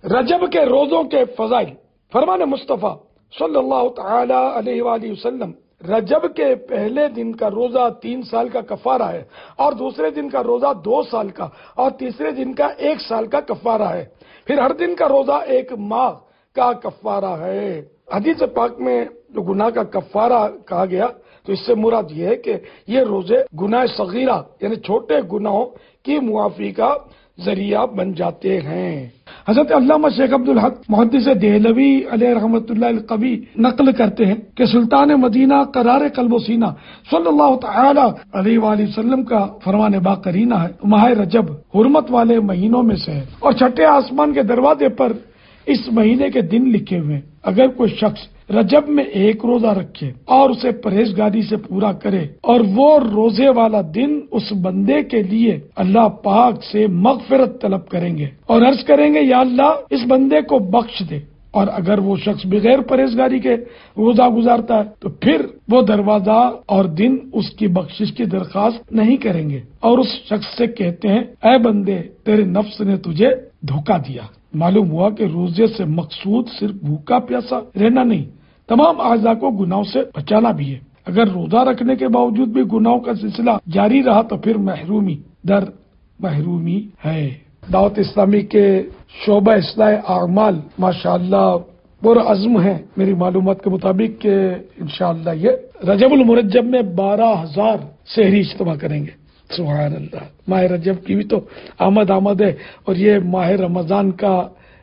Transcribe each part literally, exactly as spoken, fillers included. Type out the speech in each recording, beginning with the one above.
رجب کے روزوں کے فضائل۔ فرمان مصطفیٰ صلی اللہ تعالی علیہ وآلہ وسلم، رجب کے پہلے دن کا روزہ تین سال کا کفارہ ہے، اور دوسرے دن کا روزہ دو سال کا، اور تیسرے دن کا ایک سال کا کفارہ ہے، پھر ہر دن کا روزہ ایک ماہ کا کفارہ ہے۔ حدیث پاک میں جو گناہ کا کفارہ کہا گیا تو اس سے مراد یہ ہے کہ یہ روزے گناہ صغیرہ یعنی چھوٹے گناہوں کی معافی کا ذریعہ بن جاتے ہیں۔ حضرت علامہ شیخ عبدالحق محدث دہلوی علیہ رحمۃ اللہ القوی نقل کرتے ہیں کہ سلطان مدینہ قرار قلب و سینہ صلی اللہ تعالی علیہ وآلہ وسلم کا فرمان باقرینہ ہے، ماہ رجب حرمت والے مہینوں میں سے ہے، اور چھٹے آسمان کے دروازے پر اس مہینے کے دن لکھے ہوئے ہیں۔ اگر کوئی شخص رجب میں ایک روزہ رکھے اور اسے پرہیزگاری سے پورا کرے، اور وہ روزے والا دن اس بندے کے لیے اللہ پاک سے مغفرت طلب کریں گے اور عرض کریں گے یا اللہ اس بندے کو بخش دے، اور اگر وہ شخص بغیر پرہیزگاری کے روزہ گزارتا ہے تو پھر وہ دروازہ اور دن اس کی بخشش کی درخواست نہیں کریں گے، اور اس شخص سے کہتے ہیں اے بندے تیرے نفس نے تجھے دھوکہ دیا۔ معلوم ہوا کہ روزے سے مقصود صرف بھوکا پیاسا رہنا نہیں، تمام اعضاء کو گناہوں سے بچانا بھی ہے۔ اگر روزہ رکھنے کے باوجود بھی گناہوں کا سلسلہ جاری رہا تو پھر محرومی در محرومی ہے۔ دعوت اسلامی کے شعبہ اصلاح اعمال ماشاءاللہ پرعزم ہیں میری معلومات کے مطابق کہ انشاءاللہ یہ رجب المرجب میں بارہ ہزار سحری اجتماع کریں گے۔ سبحان اللہ، ماہ رجب کی بھی تو آمد آمد ہے، اور یہ ماہ رمضان کا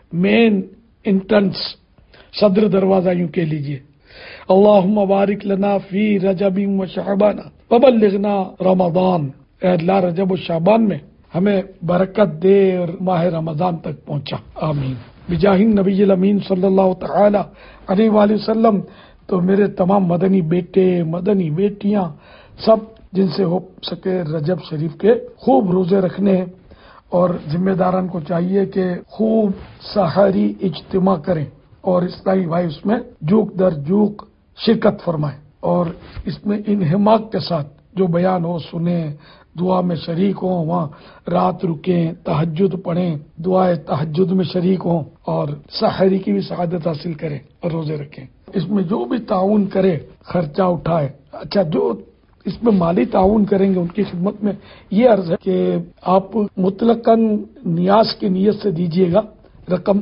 مین انٹرنس صدر دروازہ یوں کہہ لیجئے۔ اللہم بارک لنا فی رجب و شعبان وبلغنا رمضان، اے اللہ رجب و شعبان میں ہمیں برکت دے اور ماہ رمضان تک پہنچا، آمین بجاہ نبی الامین صلی اللہ تعالی علیہ وآلہ وسلم۔ تو میرے تمام مدنی بیٹے مدنی بیٹیاں سب جن سے ہو سکے رجب شریف کے خوب روزے رکھنے ہیں، اور ذمہ داران کو چاہیے کہ خوب سحری اجتماع کریں اور اسلامی بھائی اس میں جوک در جوک شرکت فرمائیں، اور اس میں انہماک کے ساتھ جو بیان ہو سنیں، دعا میں شریک ہوں، وہاں رات رکیں، تہجد پڑھیں، دعائے تہجد میں شریک ہوں، اور سحری کی بھی سعادت حاصل کریں اور روزے رکھیں۔ اس میں جو بھی تعاون کرے خرچہ اٹھائے، اچھا جو اس میں مالی تعاون کریں گے ان کی خدمت میں یہ عرض ہے کہ آپ مطلقاً نیاز کی نیت سے دیجئے گا رقم،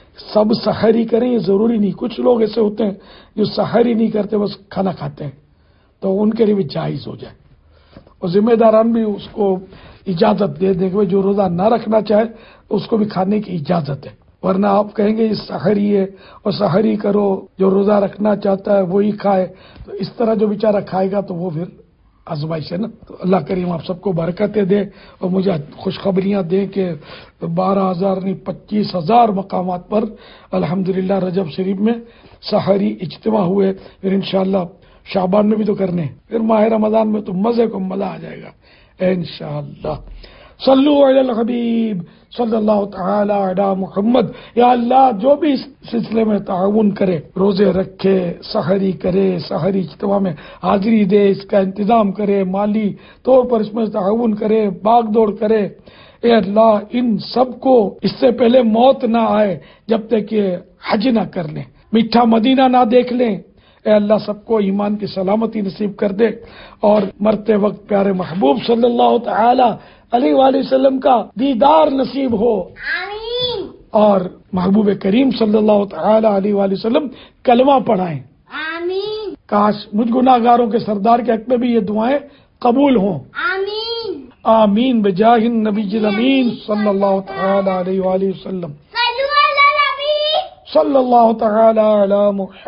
سب سحری کریں یہ ضروری نہیں، کچھ لوگ ایسے ہوتے ہیں جو سحری نہیں کرتے بس کھانا کھاتے ہیں، تو ان کے لیے بھی جائز ہو جائے، اور ذمہ داران بھی اس کو اجازت دے دیں کہ جو روزہ نہ رکھنا چاہے اس کو بھی کھانے کی اجازت ہے، ورنہ آپ کہیں گے یہ سحری ہے اور سحری کرو، جو روزہ رکھنا چاہتا ہے وہی کھائے، تو اس طرح جو بیچارہ کھائے گا تو وہ پھر آزمائش ہے نا۔ تو اللہ کریم آپ سب کو برکتیں دے، اور مجھے خوشخبریاں دیں کہ بارہ ہزار نہیں پچیس ہزار مقامات پر الحمدللہ رجب شریف میں سحری اجتماع ہوئے، پھر انشاءاللہ شعبان میں بھی تو کرنے ہیں، پھر ماہ رمضان میں تو مزے کو مزہ آ جائے گا انشاءاللہ۔ صلو علی الحبیب صلی اللہ تعالی علی محمد۔ یا اللہ جو بھی اس سلسلے میں تعاون کرے، روزے رکھے، سحری کرے، سحری اجتماع میں حاضری دے، اس کا انتظام کرے، مالی طور پر اس میں تعاون کرے، باغ دوڑ کرے، اے اللہ ان سب کو اس سے پہلے موت نہ آئے جب تک یہ حج نہ کر لیں، میٹھا مدینہ نہ دیکھ لیں، اے اللہ سب کو ایمان کی سلامتی نصیب کر دے، اور مرتے وقت پیارے محبوب صلی اللہ تعالی علیہ وآلہ وسلم کا دیدار نصیب ہو، آمین اور محبوب کریم صلی اللہ تعالی علیہ وآلہ وسلم کلمہ پڑھائیں۔ آمین کاش مجھ گناہ گاروں کے سردار کے حق میں بھی یہ دعائیں قبول ہوں، آمین آمین بجاہ النبی الامین صلی اللہ تعالی علیہ وآلہ وسلم۔ صلو علی النبی صلی اللہ تعالی علی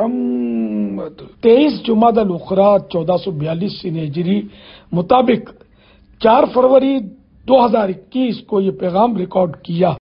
محمد۔ تیئیس جمادی الاخری چودہ سو بیالیس ہجری مطابق چار فروری دو ہزار اکیس کو یہ پیغام ریکارڈ کیا۔